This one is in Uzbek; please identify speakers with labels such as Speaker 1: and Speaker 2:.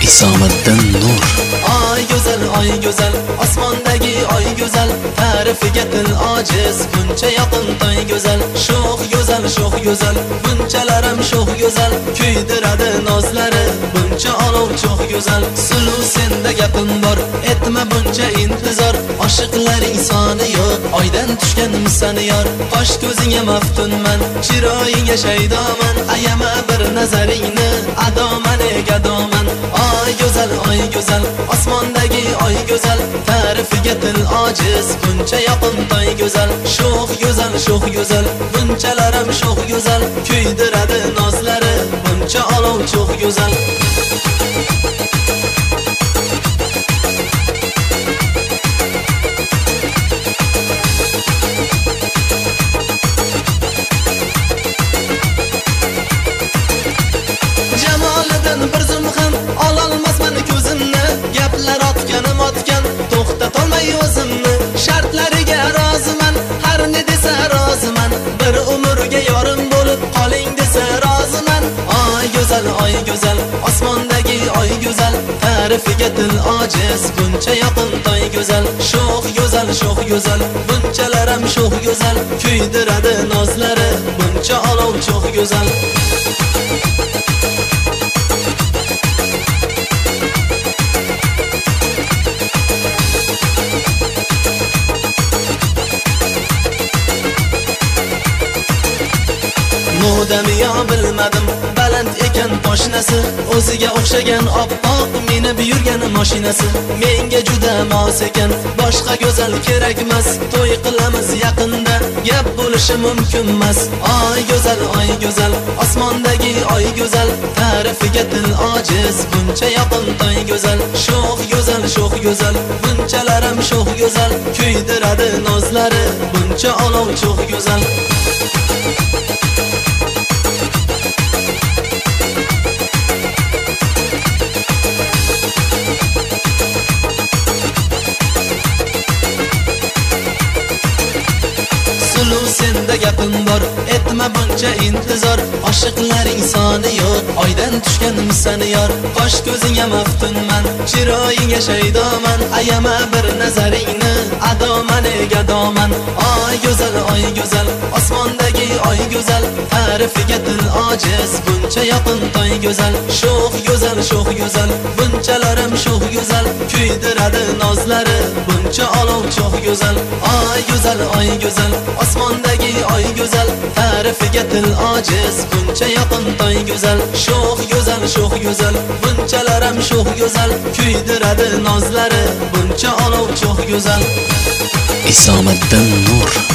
Speaker 1: Isomiddin Nur.
Speaker 2: Ay güzel, osmondagi ay güzel, ta'rifiga til ojiz, buncha yoqin toy güzel, sho'x güzel, bunchalarim sho'x güzel, kuydiradi nozlari, buncha olov cho'x güzel, suluv senda gapim bor, etma buncha intizor, oshiqlaring soni yo'q, oydan tushganim sani yor, qosh ko'zingga maftunman, chiroyingga shaydoman, ayama bir nazaringni, adoman gadoman. Ay güzel, osmondagi ay güzel, ta'rifiga til ojiz, buncha yoqin toy güzel, sho'x güzel, bunchalarim sho'x güzel, kuydiradi nozlari, buncha olov cho'x güzel. Jamolidan bir zum ham ololmasman ko'zimni, gaplar otgan, to'xtatolmay o'zimni, shartlariga roziman, har ne desa roziman, bir umrga yorim bo'lib qoling desa roziman. Ay güzel, osmondagi ay güzel, ta'rifiga til ojiz, buncha yoqin toy güzel, sho'x güzel, bunchalarim sho'x güzel, kuydiradi nozlari, buncha olov cho'x güzel. Modamiyo bilmadim, baland ekan poshnasi, o'ziga o'xshagan oppoq meni buyurgan mashinasi, menga juda mos ekan, boshqa go'zal kerakmas, to'y qilamiz yaqinda, gap bo'lishi mumkin emas. Ay güzel, osmondagi ay güzel, ta'rifiga til ojiz, buncha yoqin toy güzel, sho'x güzel, bunchalarim sho'x güzel, kuydiradi nozlari, buncha olov cho'x güzel. Suluv senda gapim bor, etma buncha intizor, oshiqlaring soni yo'q, oydan tushganim sani yor, qosh ko'zingga maftunman, chiroyingga shaydoman, ayama bir nazaringni, adoman gadoman. Ay güzel, osmondagi ay güzel, ta'rifiga til ojiz, buncha yoqin toy güzel, sho'x güzel, bunchalarim sho'x güzel, kuydiradi nozlari, buncha olov cho'x güzel. Ay güzel, osmondagi ay güzel, ta'rifiga til ojiz, buncha yoqin toy güzel, sho'x güzel, bunchalarim sho'x güzel, kuydiradi nozlari, buncha olov cho'x güzel.
Speaker 1: Isomiddin Nur.